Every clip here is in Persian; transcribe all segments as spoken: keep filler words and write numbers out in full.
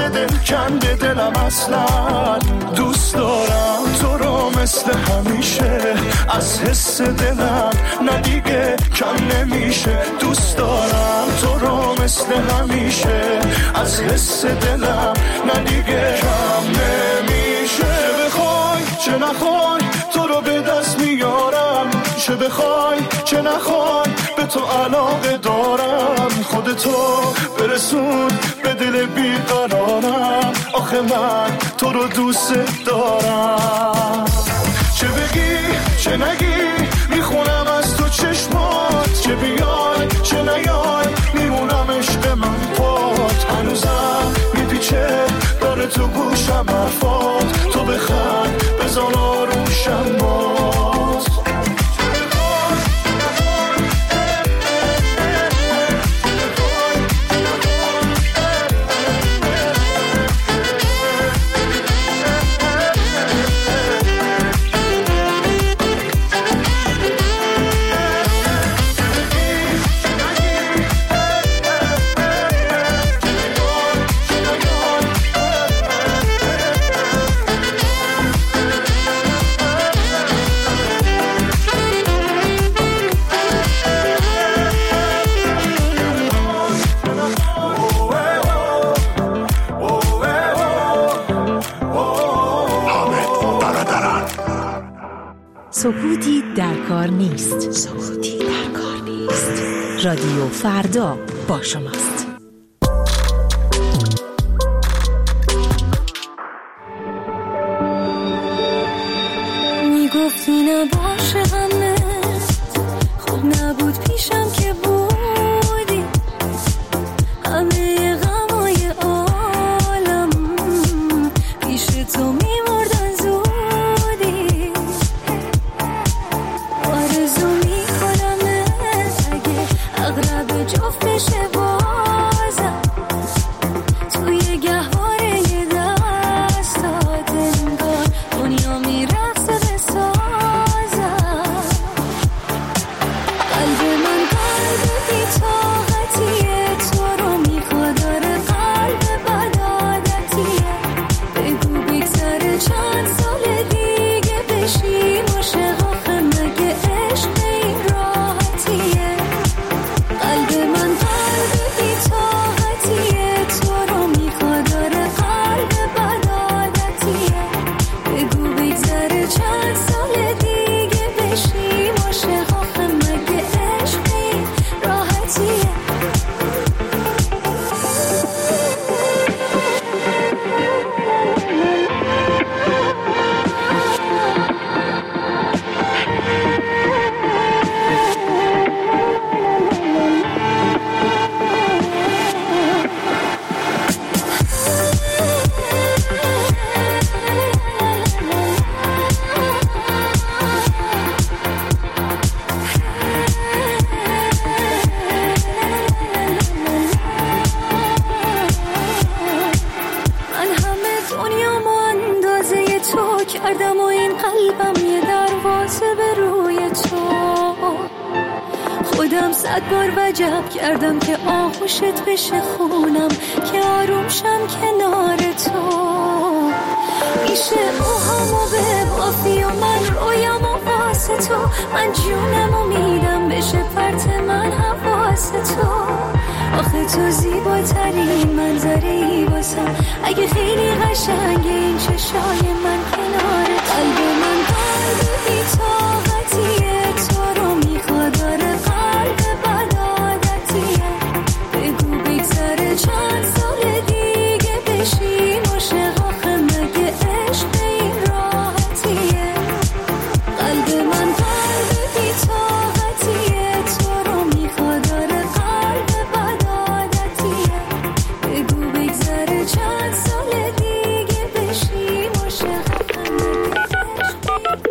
دل کنده دلم اصلا. دوست دارم تو رو مثل همیشه، از حس دلم نه دیگه کم نمیشه. دوست دارم تو رو مثل همیشه، از حس دلم نه دیگه کم نمیشه. چه بخوای چه نخوای تو رو به دست میارم، چه بخوای چه نخوای به تو علاقه دارم. خودتو برسون به دل بیقرارم، آخه من تو رو دوست دارم. چه بگی چه نگی میخونم از تو چشمات، چه بیای چه نیای میمونم عشق من پات. هنوزم میپیچه داره تو گوشم حرفات، تو بخند بزن آروشم باز. سکوتی در کار نیست. سکوتی در کار نیست. رادیو فردا با شماست. میگفتی نباشه همه خوب نبود پیشم که بودی، همه غمای عالم پیش تو میمردن زودی. آرزو میکنم اگه اغرب جفت بشه بازم، توی گهواره یه دستات انگار دنیا میرقصه به سازم. قلب من قلب بی طاقتیه، تو رو میخواد، داره قلب بدعادتیه. بگو بگذره چند سال دیگه بشیم عاشق، آخه مگه عشق این راحتیه. قلب من قلب بی طاقتیه، تو رو میخواد، داره قلب بدعادتیه. بگو بگذره چند سال دیگه بشیم عاشق، آخه مگه عشق این راحتیه. من همه دنیا ما اندازه تو کردم و این قلبم یه دروازه به روی تو. خودم صد بار وجب کردم که آغوشت بشه خونم، که آروم شم کنار تو. میشه موهامو ببافی و من رویامو واسه تو، من جونمو میدم بشه پرت من حواس تو. آخه تو زیباترین منظری واسم، اگه خیلی قشنگه این چشای من کنار. قلب من قلب بی طاقتیه، تو رو میخواد، داره قلب بدعادتیه. بگو بگذره چند سال دیگه بشیم عاشق، آخه مگه عشق این راحتیه. قلب من قلب بی طاقتیه، تو رو میخواد، داره قلب بدعادتیه. بگو بگذره چند سال دیگه بشیم عاشق، آخه مگه عشق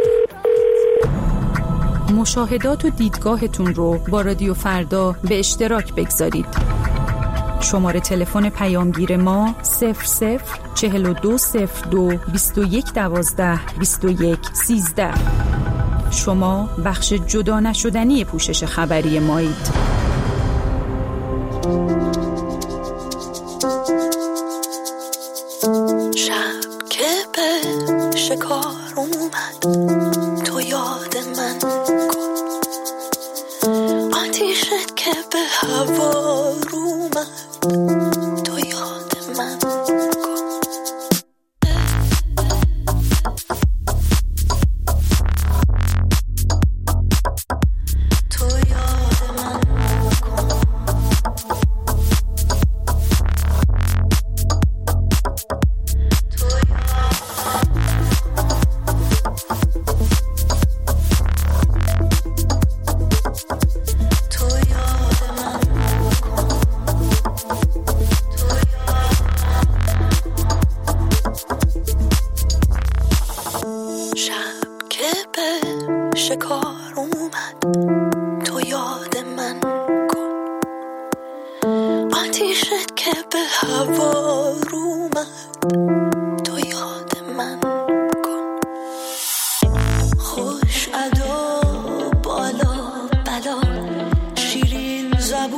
این. مشاهدات و دیدگاهتون رو با رادیو فردا به اشتراک بگذارید. شماره تلفن پیامگیر ما صفر صفر چهل و دو صفر دو بیست و یک دوازده بیست و یک سیزده. شما بخش جدا نشدنی پوشش خبری مایید. وقتی شد که به هوا رومد تو یاد من کن خوش ادا بالا بلا شیرین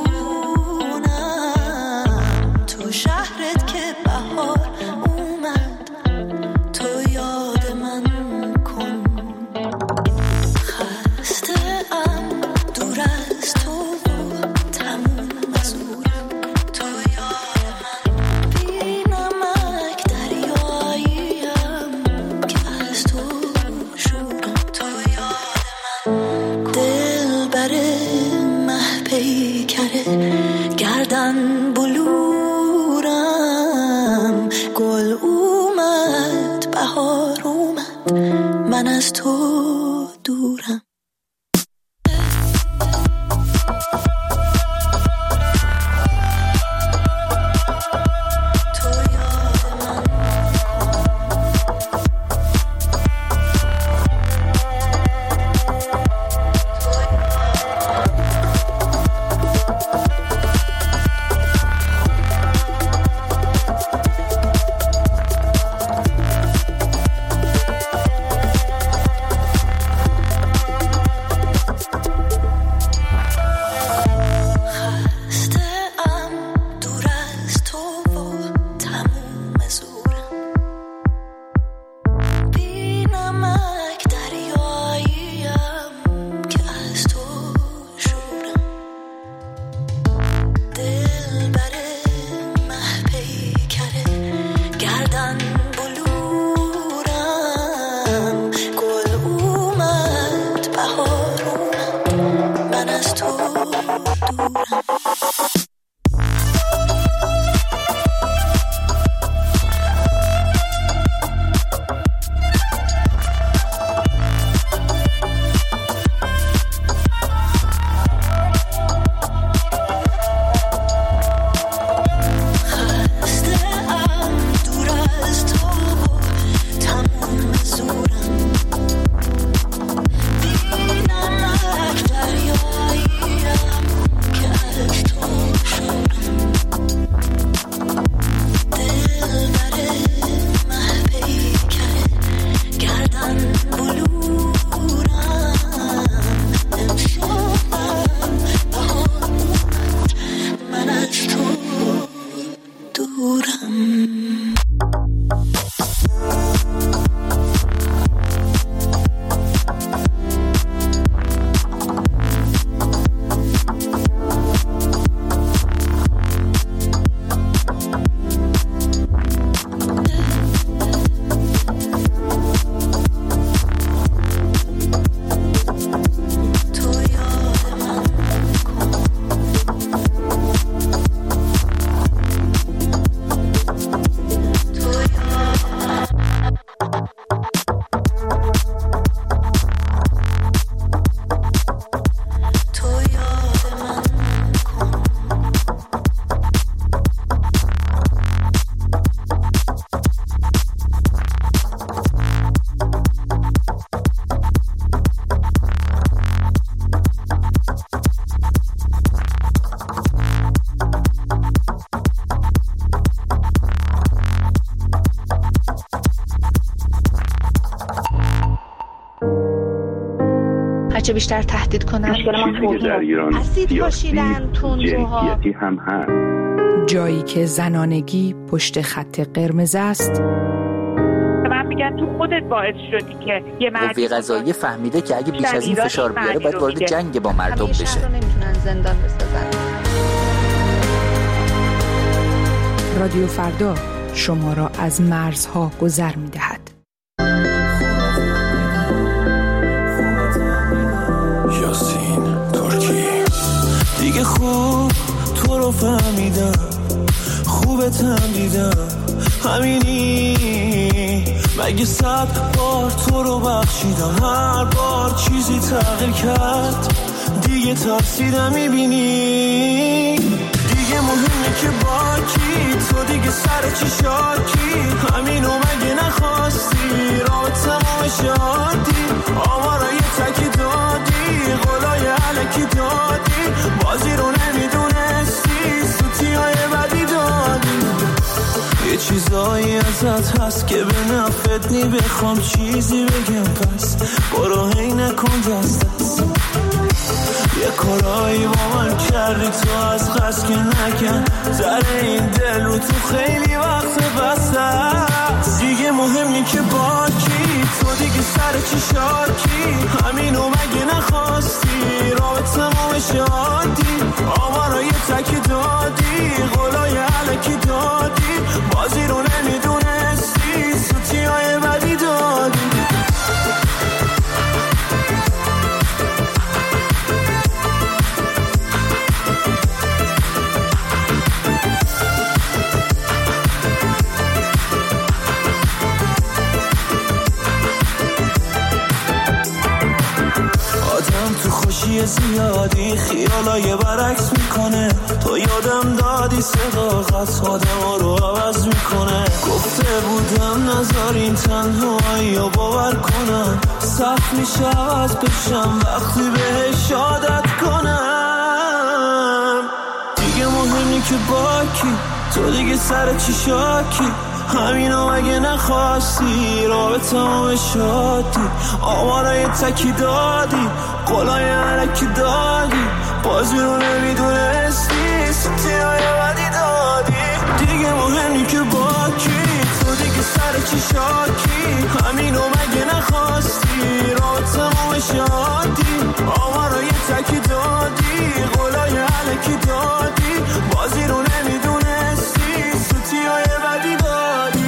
زبونم تو شهرت که بهار اومد تو یاد من کن خسته ام دور از تو تموم مزورم تو یاد من بینمک دریاییم که از تو شورم تو یاد من دل بره مه پیکره گردن بلورم گل اومد بهار اومد من از تو دورم هرچه بیشتر تهدید کنن مشکل در ایران اسید پاشیدن تندروها هم هست. جایی که زنانگی پشت خط قرمز است. من میگن تو خودت باعث شدی که یه مردی قوه قضاییه فهمیده که اگه بیش از این فشار بیاره باید وارد جنگ با مردم بشه. همیشه رو نمیتونن زندان بسازن. رادیو فردا شما را از مرزها گذر می‌دهد. یاسین ترکی دیگه خوب تو رو فهمیدم، خوبتم دیدم، همینی مگه صد بار تو رو بخشیدم، هر بار چیزی تغییر کرد دیگه ترسیدم، میبینی دیگه مهمه که با کی تو دیگه سر چی شاکی، همینو مگه نخواستی راه تمام شادی، آمارای تکی دادی قولای علکی دادی، بازی رو نمیدونستی سوتی های چیزایی ازت هست که به نفت نی بخوام چیزی بگم پس برو هی نکن دست دست یه کارایی با من کردی تو از قصد که نکن زره این دل رو تو خیلی وقت بسته است دیگه مهمی که با کی تو دیگه سر چی شاکی همینو مگه نخواستی رابطمو بشه عادی آمارا یه تکی دادی قولای علکی دادی بازی رو نمیدونستی سوتی های بدی دادی خوشی زیادی خیالای برعکس میکنه تو یادم دادی صداقت آدم رو عوض میکنه گفته بودم نذارین تنهایی رو باور کنم سخت میشه عوض بشم وقتی بهش عادت کنم دیگه مهمی که با کی تو دیگه سر چی شاکی همینو اگه نخواستی رابطمو به شادی آمارای تکی دادی قولای علکی دادی بازی رو نمیدونستی سوتی های بدی دادی دیگه مهمی که با کی تو دیگه سر چی شاکی همینو مگه نخواستی رابطمو به شادی آمارای تکی دادی قولای علکی دادی بازی رو نمیدونستی سوتی های بدی دادی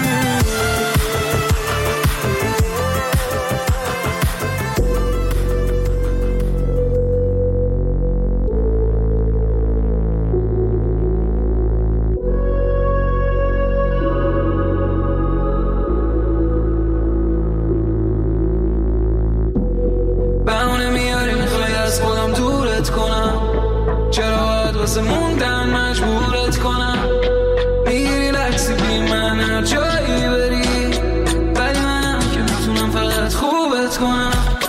بهونه میاری میخوای از خودم دورت کنم چرا باید واسه موندن مجبورت کنم میگیری لکسی بی من هر جایی بری ولی منم که میتونم فقط خوبت کنم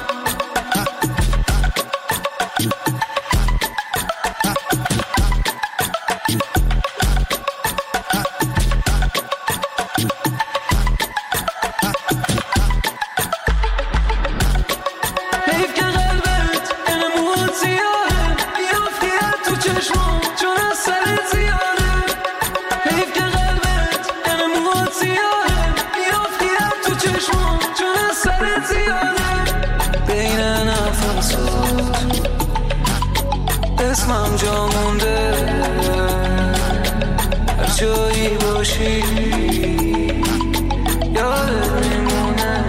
اسمم جا مونده هر جایی باشی یادت میمونه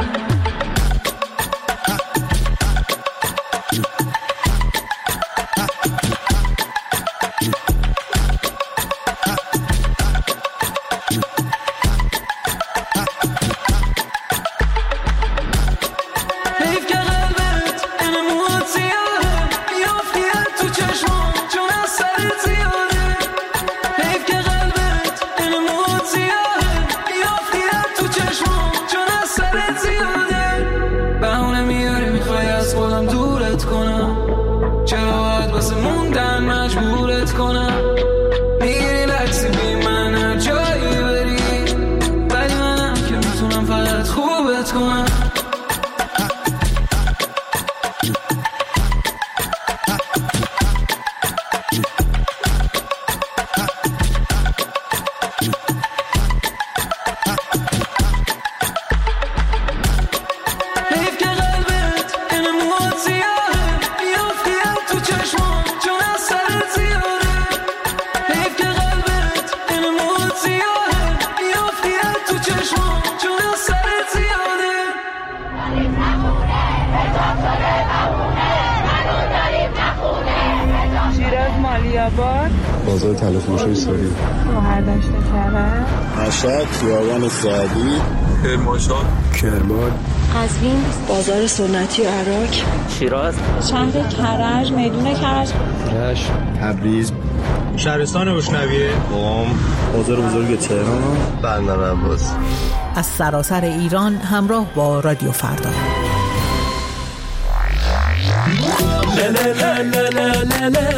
بازار تلفروشی ساری هر داشته کرده مشهد خیابان سعدی کرمانشاه کرمان قزوین بازار سنتی عراق شیراز شهر کرج میدون کرج رشت تبریز شهرستان روشنویه قم بازار بزرگ تهران بندر عباس از سراسر ایران همراه با رادیو فردا.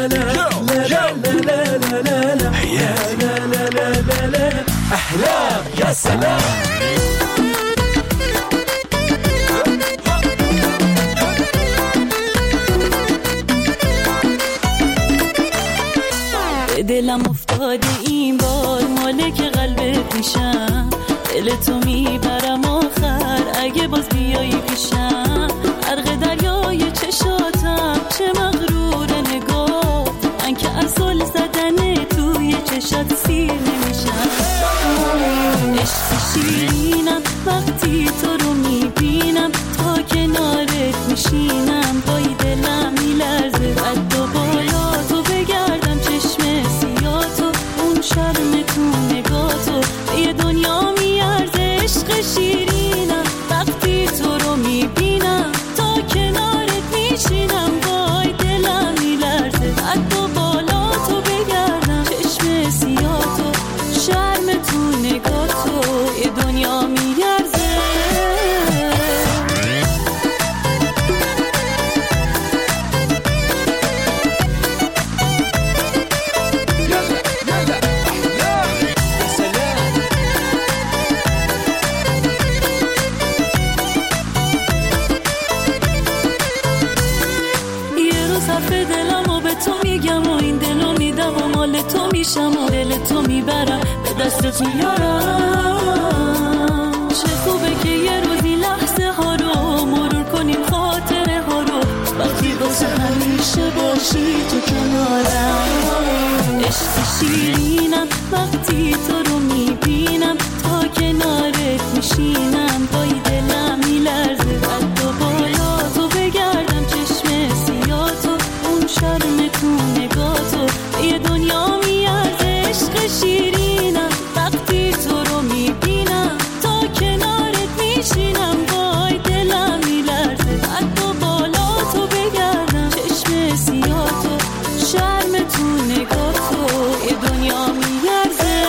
أحلام یا سلام. دلم افتاده این بار مالک قلبت میشم، دل تو میبرم آخر اگه باز بیایی پیشم. غرق دریای چشاتم چه مغرور نگاه، من که از زل زدن توی چشات سیر نمیشم. عشق شیرینم وقتی تو رو میبینم، تا کنارت میشینم پای دلم میلرزه. قد و بالا تو بگردم چشم سیاتو، اون شرم تو نگاتو یه دنیا میارزه. عشق شیرینم وقتی تو رو میبینم، تا کنارت میشینم وای دلم میلرزه. قد و بالا تو بگردم چشم سیاتو، شرم تو نگاتو یه دنیا میارزه. تو میشم و دل تو میبرم به دست میارم. چه خوبه که یه روزی لحظه ها رو مرور کنیم، خاطره ها رو وقتی واسه همیشه باشی تو کنارم. عشق شیرینم وقتی تو رو میبینم، تا کنارت میشینم پای دلم میلرزه. قد و بالا تو بگردم چشم سیاتو، اون شرم تو نگاتو یه دنیا میارزه. عشق شیرینم وقتی تو رو میبینم، تا کنارت میشینم وای دلم میلرزه. قد و بالا تو بگردم چشم سیاتو، شرم تو نگاتو یه دنیا میارزه.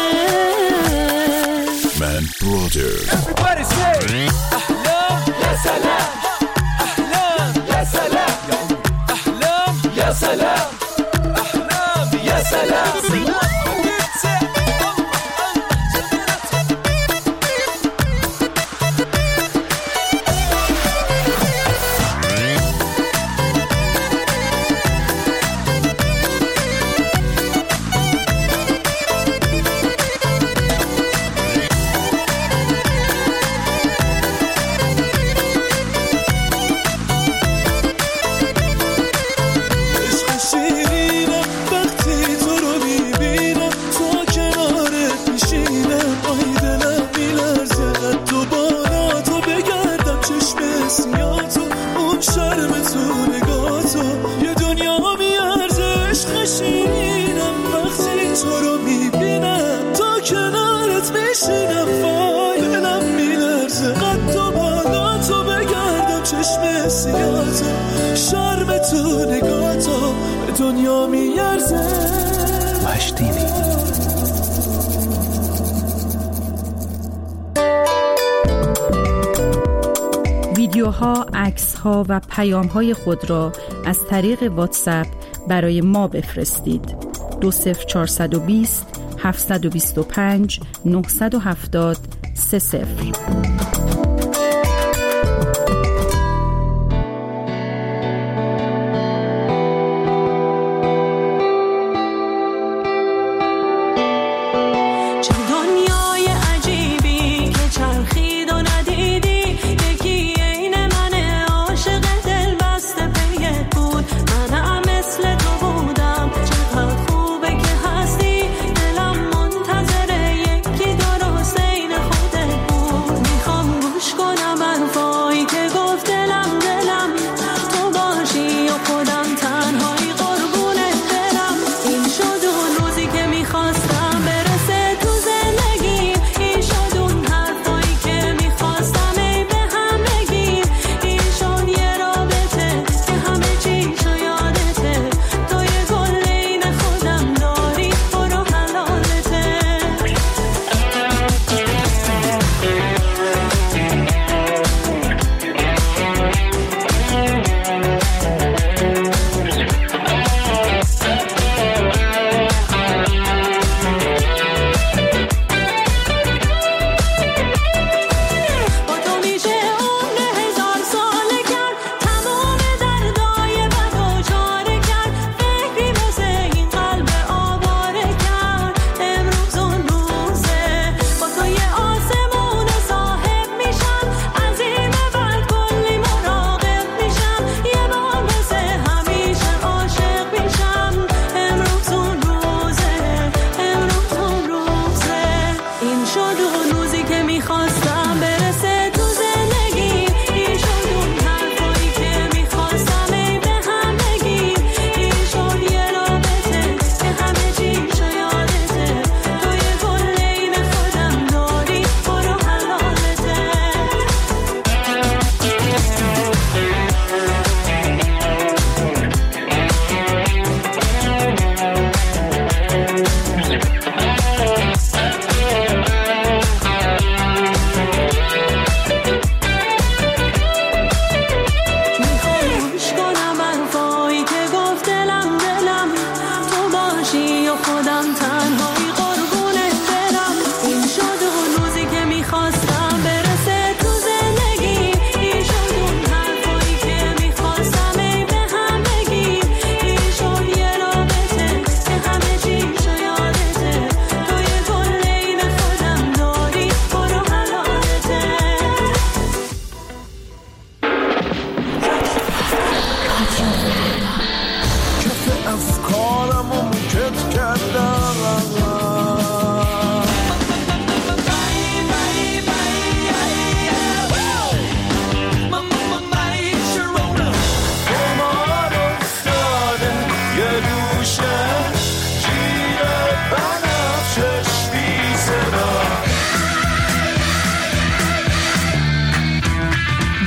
من برادر Everybody say احلام یا سلام، احلام یا سلام، احلام یا سلام، احلام یا سلام. شرم تو نگاتو به دنیا میارزه. مشتینی ویدیوها، عکس‌ها و پیام‌های خود را از طریق واتساپ برای ما بفرستید. دو صفر چهارصد و بیست هفتصد و بیست و پنج نهصد و هفتاد سه صفر.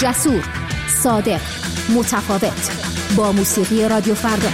جسور، صادق، متفاوت، با موسیقی رادیو فردا.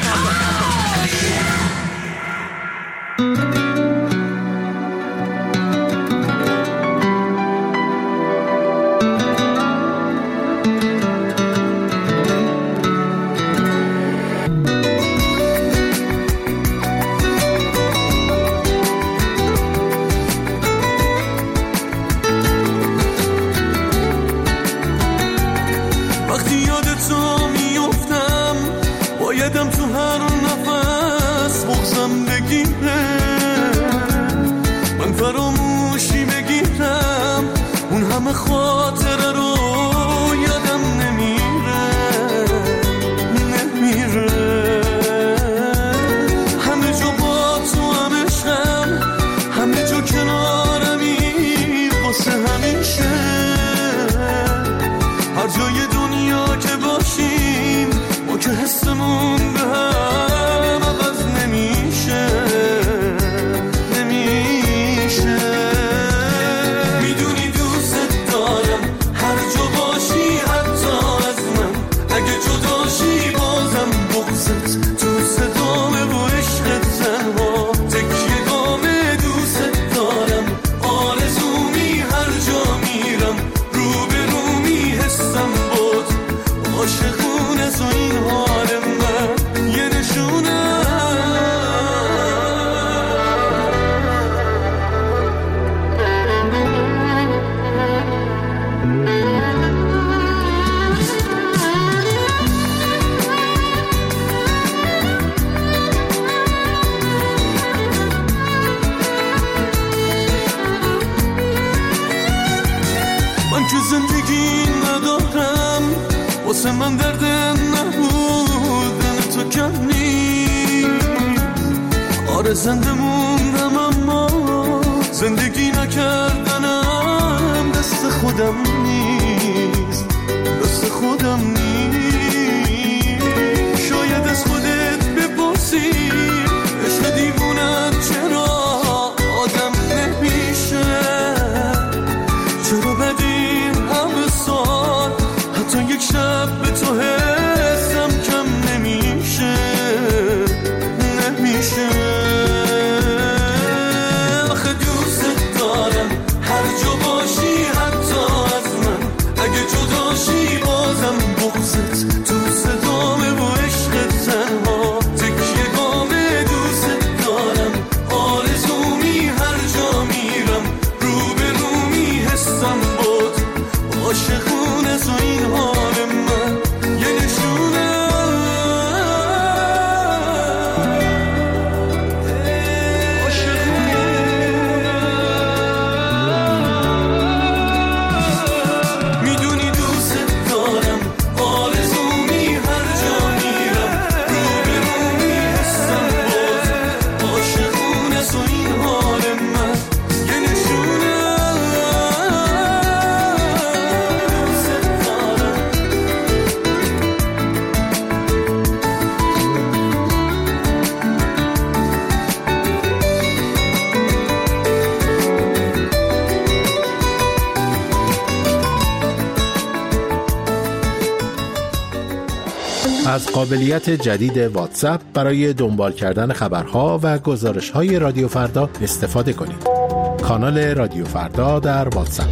از قابلیت جدید واتساپ برای دنبال کردن خبرها و گزارش‌های رادیو فردا استفاده کنید. کانال رادیو فردا در واتساپ.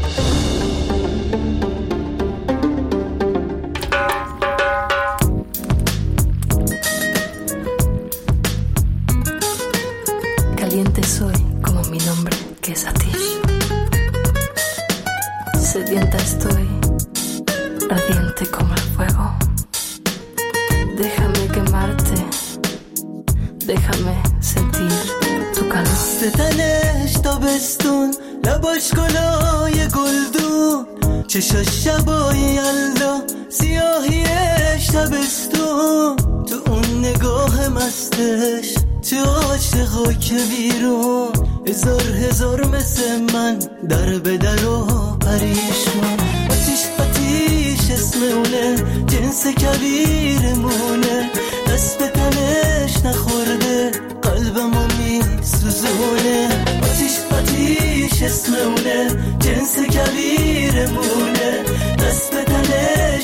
Caliente soy como mi nombre que es Atish. Sedienta estoy, ardiente como el fuego. Déjame quemarte, déjame sentir tu calor. ستنش تابستون لباش گلای گلدون چشاش شبای یلدا سیاهیش تابستون تو اون نگاه مستش تو عاشقا که بیرون هزار هزار مثل من در به در و پریشون آتیش آتیش اسم اونه جنس کبیرمونه دست به تنش نخورده قلبمو میسوزونه آتیش آتیش اسم اونه جنس کبیرمونه دست به تنش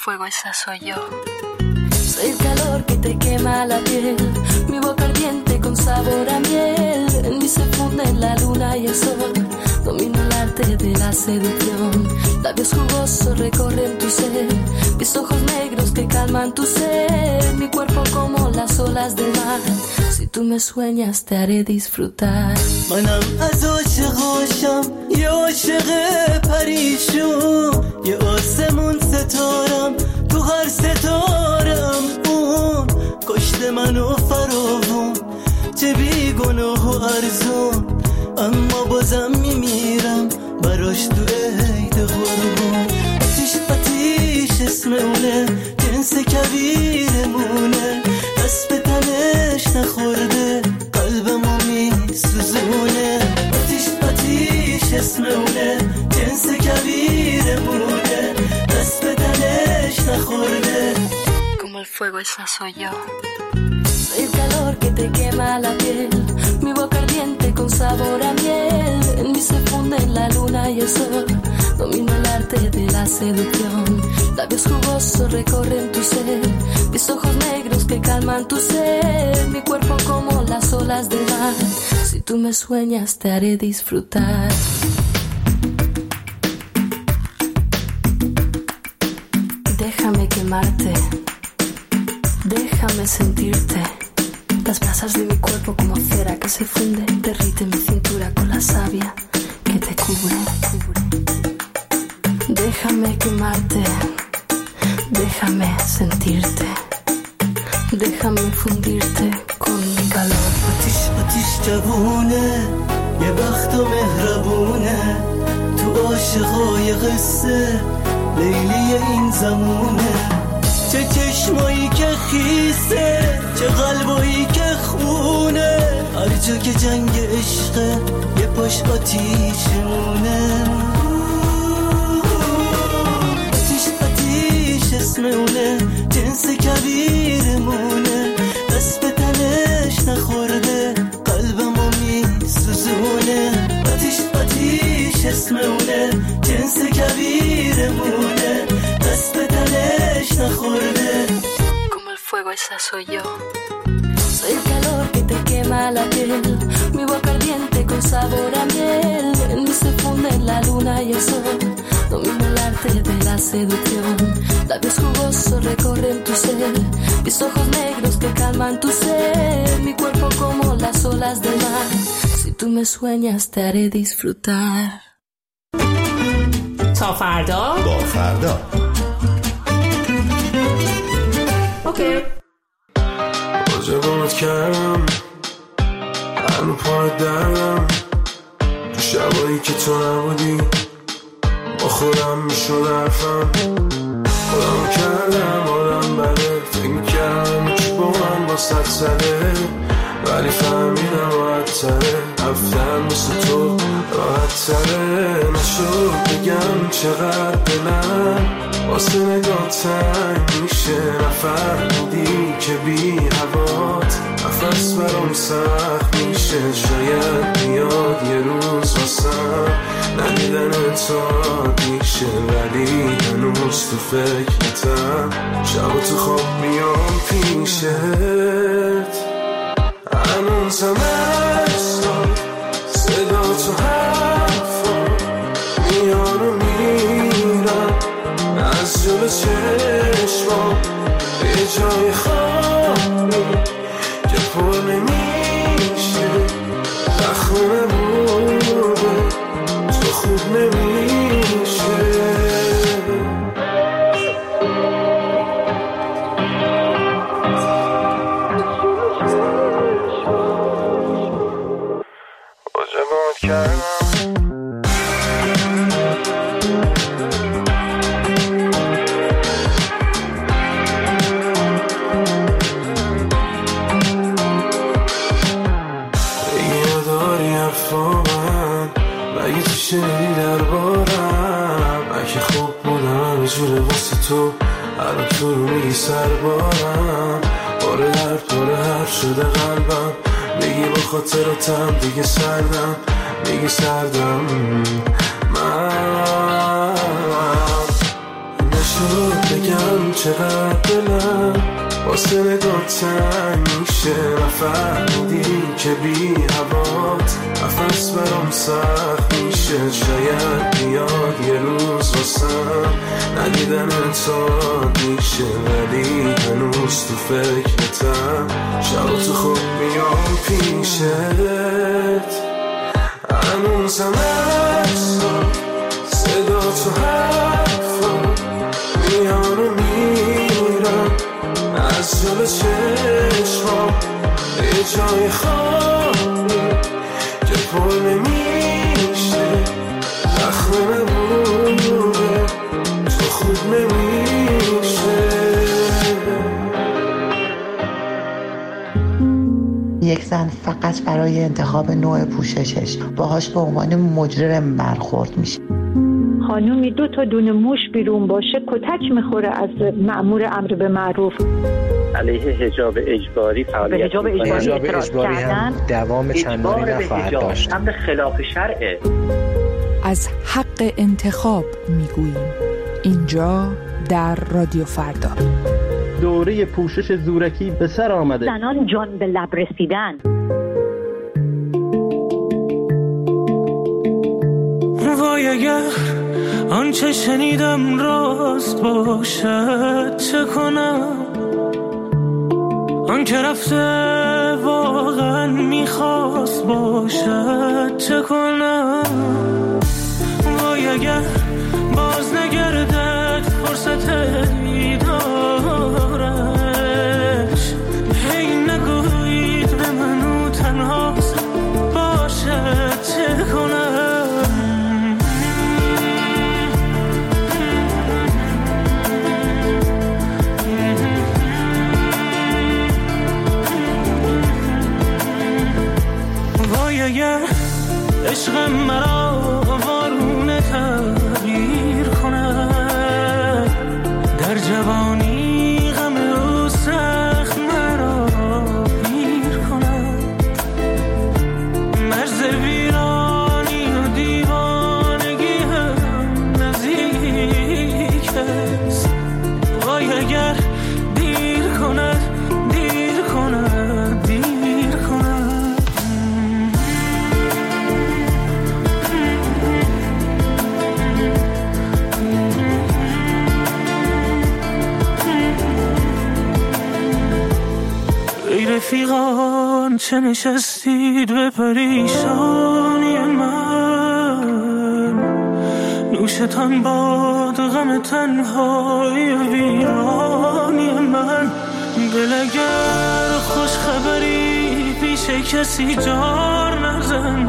fuego esa soy yo. Soy el calor que te quema la piel, mi boca ardiente con sabor a miel. En mí se funden la luna y el sol, domino el arte de la seducción. Labios jugosos recorren tu ser, mis ojos negros que calman tu ser. Mi cuerpo como las olas del mar, si tú me sueñas te haré disfrutar. منم از عاشقاشم یه عاشق پریشون، یه آسمون ستارم تو هر ستارم. اون کشت منو فراوون، چه بیگناه و ارزون، اما بازم میمیرم براش تو عید قربون. آتیش آتیش اسم اونه، جنس کبیرمونه، دست به تنش نخورده قلبمو میسوزونه. آتیش آتیش اسم اونه، جنس کبیرمونه، دست به تنش نخورده. Como el fuego esa soy yo. Soy el calor que te quema la piel, mi boca ardiente con sabor a miel. En mí se funden la luna y el sol, domino el arte de la seducción. Labios jugosos recorren tu ser, mis ojos negros que calman tu ser. Mi cuerpo como las olas del mar, si tú me sueñas te haré disfrutar. Déjame quemarte, déjame sentirte. Las brasas de mi cuerpo como cera que se funde, derrite mi cintura con la savia que te cubre. Déjame quemarte, déjame sentirte, déjame fundirte con mi calor. آتیش آتیش جوونه، یه بخت و مهربونه، تو عاشقای قصه لیلی این زمونه. چه چشمایی که خیسه، چه قلبایی که خونه، هر جا که جنگ عشقه یه پاش آتیشمونه. آتیش آتیش اسم اونه، جنس کبیرمونه، دست به تنش نخورده قلبمو میسوزونه. آتیش آتیش اسم اونه، جنس کبیرمونه، دست به تنش نخورده. Como el fuego esa soy yo. Soy el calor que te quema la piel, mi boca ardiente con sabor a miel. En mí se funden la luna y el sol, domino el arte de la seducción. Labios jugosos recorren tu ser, mis ojos negros que calman tu ser. Mi cuerpo como las olas del mar, si tú me sueñas te haré disfrutar. تا فردا با فردا. اوکی. واجبات کردم هنو پای دردم، تو شبایی که تو نبودی با خودم میشد حرفم. خودم کردم آدم بده، فکر میکردم که با من با ست زده، ولی فهمیدم راحت تره رفتن مثل تو راحت تره. نشد بگم چقدر دلم واسه نگاه تنگ میشه، نفهمیدی که بی هوات نفس برام سخت میشه. شاید بیاد یه روز واسم ندیدن تو میشه، ولی هنوز تو فکرتم، شب تو خواب میام پیشت. هنوزم اصلا صدا تو حرفا میان و میرم از جلو چشمام، یه جای خالی که پر نمیشه، زخم نبوده تو خوب نمیشه. واجبات کردم شنیدی دربارم، اگه خوب بودم همه جوره واسه تو، الان تو رو میگی سربارم، باره درد باره حرف شده قلبم، میگی با خاطراتم دیگه سردم، میگی سردم. من نشد بگم چقدر دلم واسه نگاه تنگ میشه، نفهمیدی که بی هوات نفس برام سخت میشه. شاید بیاد یه روز واسم ندیدن انتاد میشه، ولی هنوز تو فکرتم شب تو خوب میام پیشت. هنوزم اصلا صدا تو حرفا میان و میرم از جلو چشمام، یه جای خالی که پر نمیشه، زخم نبوده تو خوب نمیشه. یک زن فقط برای انتخاب نوع پوششش باهاش به عنوان مجرم برخورد میشه. خانومی دو تا دونه موش بیرون باشه کتک میخوره از مأمور امر به معروف. علیه حجاب اجباری فعالیت به حجاب اجباری اعتراض کردن دوام چندانی نخواهد داشت. امر خلاف شرعه. از حق انتخاب میگوییم اینجا در رادیو فردا. دوره پوشش زورکی به سر آمده. زنان جان به لب رسیدن. وای اگر آنچه شنیدم راست باشد چه کنم، آن که رفته واقعا میخواست باشد چه کنم. وای اگر باز نگردد فرصت دیدارش، هی نگویید به منو تنهاست باشد چه کنم. اگر عشق مرا وارونه تغییر کند، در جوانی غم او سخت مرا پیر کند. مرز ویرانی و دیوانگی هم نزدیک است. وای اگر دیر کند دیر کند دیر کند. رفیقان چه نشستید به پریشانی من، نوشتان باد غم تنهای ویرانی من. دل اگر خوش خبری پیش کسی جار نزن،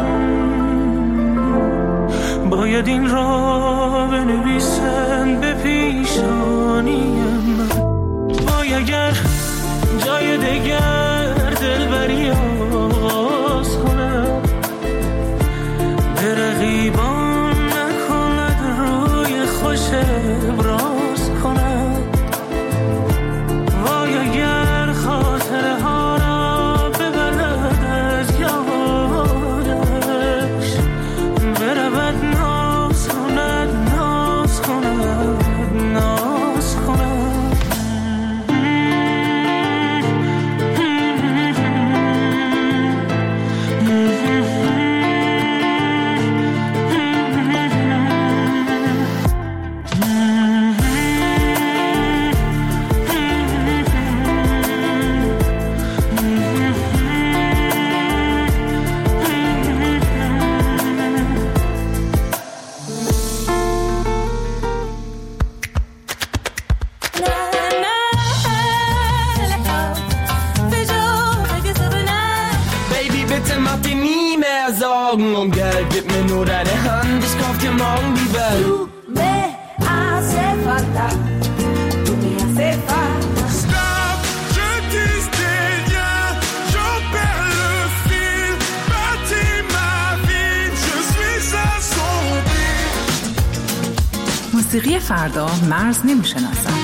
باید این را بنویسن به پیشانی من. وای اگر جای دگر دلبری آغاز کند، به رقیبان نکند روی خوش ابراز کند. وای اگر خاطره ها را ببرد از یادش، برود ناز کند ناز کند ناز کند. Und Geld, gib mir nur deine Hand, ich kauf dir morgen die Welt. Du me hace falta, tu me hace falta. Stop, je dis des liens, j'en perds le fil. Bâtis ma vie, je suis assombri. موسیقی فردا مرز نمیشناسد.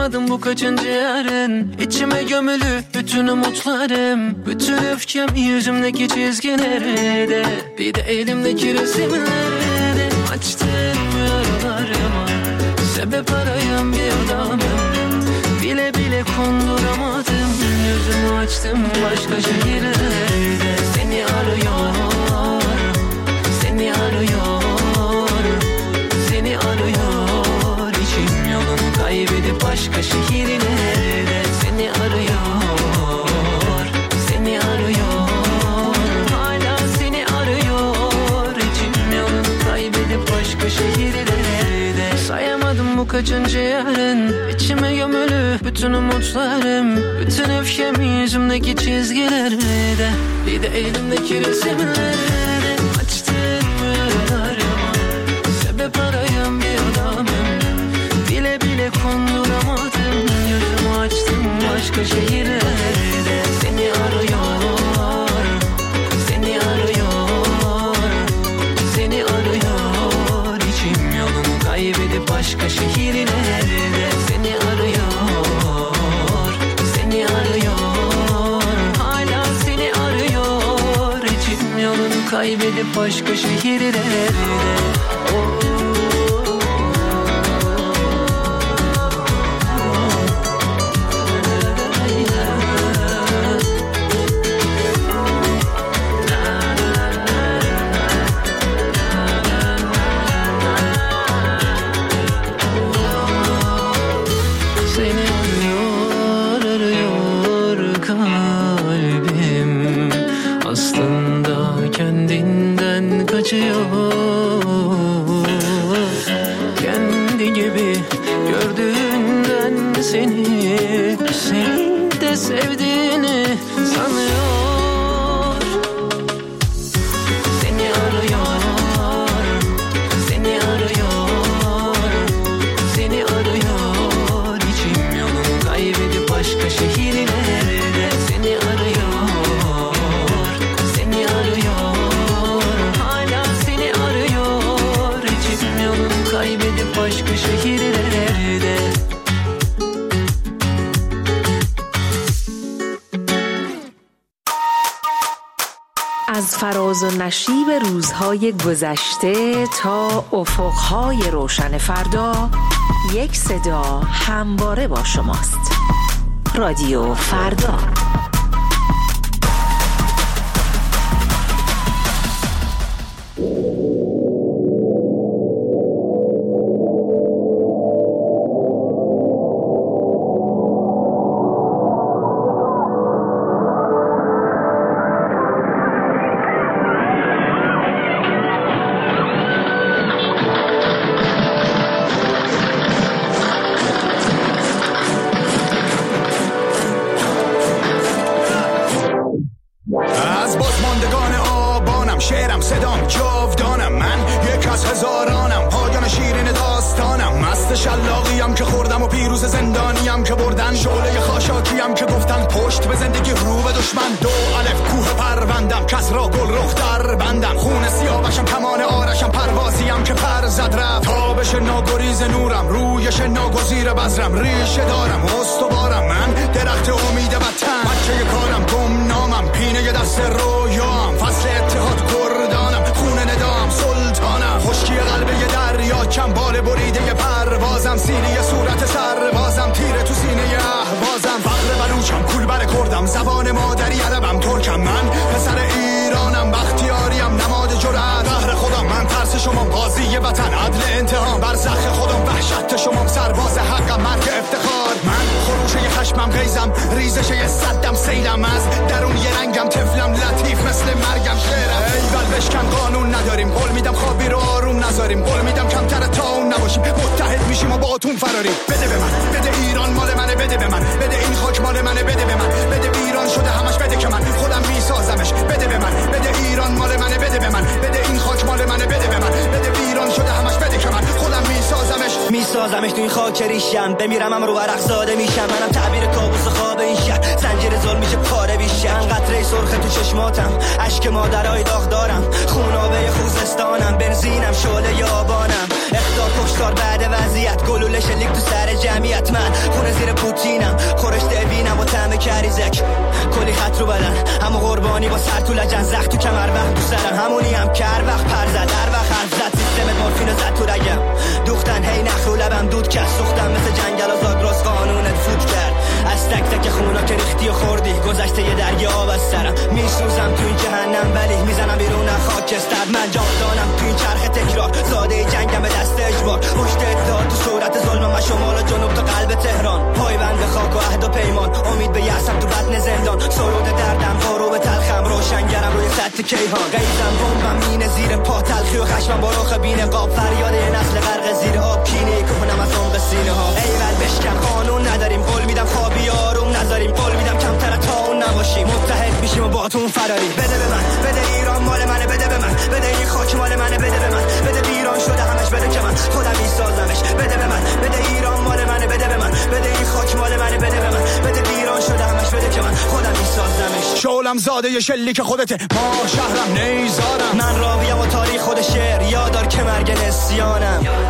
Sayamadım bu kaçıncı yarın. İçime gömülü bütün umutlarım. Bütün öfkem yüzümdeki çizgilerde, bir de elimdeki resimlerde. Açtım yaralarıma sebep arayan bir adamım. Bile bile konduramadım. Yüzümü açtım başka şehirlerde. Seni arıyor, seni arıyor, seni arıyor. İçim yolunu kaybedip başka şehirlerde. Seni arıyor, seni arıyor, hala seni arıyor. İçim yolunu kaybedip başka şehirlerde. Sayamadım bu kaçıncı yarın. İçime gömülü bütün umutlarım. Bütün öfkem yüzümdeki çizgilerde, bir de elimdeki resimlerde. Açtım yaralarıma sebep arayan bir adamım. Bile bile konduramadım. Yüzümü açtım başka şehirlerde. Seni arıyor, seni arıyor, seni arıyor. İçim yolunu kaybedip başka şehirlerde. Seni arıyor, seni arıyor, hala seni arıyor. İçim yolunu kaybedip başka şehirlerde. Oh. Kendi gibi gördüğünden seni, seni de sevdiğini sanıyor. Seni arıyor, seni arıyor, seni arıyor. İçim yolunu kaybedip başka şehirlerde. Seni arıyor, seni arıyor, kaybedip başka şehirlerde. از فراز و نشیب روزهای گذشته تا افقهای روشن فردا، یک صدا همواره با شماست. رادیو فردا. شلاقیم که خوردم و پیروز زندانیم که بردن، شعله خاشاکیم که گفتن پشت به زندگی رو به دشمن. دو الف کوه پروندم کس را گل رخ در بندم، خون سیاوشم کمان آرشم پروازیم که پر زد رفت. تابش ناگریز نورم رویش ناگزیر بذرم، ریشه دارم استوارم من درخت امید وطن. بچه کارم گمنامم پینه دست رویام، فصل اتحاد کردانم خون ندام سلطانم. خشکی قلب یه دریا کم بال بریده پروازم، سینه صورت سربازم تیره تو سینه اهوازم. فقر بلوچم کول بر کردم زبان مادری عربم ترکم، من پسر ایرانم بختیاریم نماد جرأت. قهر خودم من ترس شما قاضی وطن عدل انتقام، برزخ خودم وحشت شما سرباز حقم مرگ افتخار. من خروشه خشمم غیزم ریزش صدم سیلم، از درون یه رنگم طفلم لطیف مثل مرگم شعرم. ایول بشکن قانون نداریم، قول میدم خوابی رو آروم نذاریم، قول میدم کمتر تا اون نباشیم، متحد میشیم و با اتون فراریم. بده به من بده ایران مال منه، بده به من بده این خاک مال منه، بده به من بده ایران شده همش، بده که من خودم میسازمش. بده به من بده ایران مال منه، بده به من بده این خاک مال منه، بده به من بده ایران شده همش، بده که من خودم میسازمش میسازمش تو این خاک ریشم. بمیرم هم رو عرق زاده میشم، منم تعبیر کابوس خواب این شهر، زنجیر ظلم میشه پاره بیشتر. قطره سرخ تو چشماتم، اشک مادرای داغ دارم، خونابه خوزستانم، بنزینم شعله یابانم. اخطار کشتار بعد وضعیت جمعیت گلوله شلیک تو سر جمعیت من خونه زیر پوتینم خورش دوینم با طعم کریزک کلی خط رو بدن اما قربانی با سر تو لجن زخ تو کمر وقت تو سرم همونی هم کر وقت پر زد هر وقت حرف زد سیستم مورفین زد تو رگم دوختن هی نخ رو لبم دود کس سوختم مثل جنگل و زاگرس قانونت فوت کرد از تک تک خونا که ریختی و خوردی گذشته یه درگی آب از سرم میسوزم تو این جهنم ولی میزنم بیرون خاکستر من جاودانم تو این چرخ تکرار زاده جنگم به دست اجبار پشت ادعا تو صورت ظلمم و شمال و جنوب تا قلب تهران پایبند به خاک و عهد و پیمان امید به یأسم تو بطن زندان سرود دردم بارو به تلخم روشنگرم روی سطح کیهان قیزم بمبم مینه زیر پا تلخی و خشمم با رخ بین قاب فریاد یه نسل غرق زیر آب کینه کنم از عمق سینه ها ایول بشکن قانون نداریم قول میدم خوابی آروم نذاریم قول میدم کمتر تا اون نباشیم متحد میشیم و باهاتون فراری بده به من بده ایران مال منه بده به من بده این خاک مال منه بده به من بده ویران شده همش بده که من خودم میسازمش بده به من بده ایران مال منه بده به من بده این خاک مال منه بده به من بده ویران شده همش بده که من خودم میسازمش شولم زاده ی شلیک خودته ما شهرم نیزارم من راویم و تاریخ خود شعر یادار که مرگ نسیانم